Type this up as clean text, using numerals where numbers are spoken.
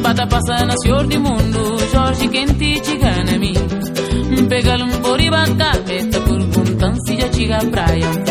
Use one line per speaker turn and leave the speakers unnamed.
Bata passa na senhor do mundo, Jorge quente chega na mim. Pega-lhe por e bacameta, perguntam se já chega à praia.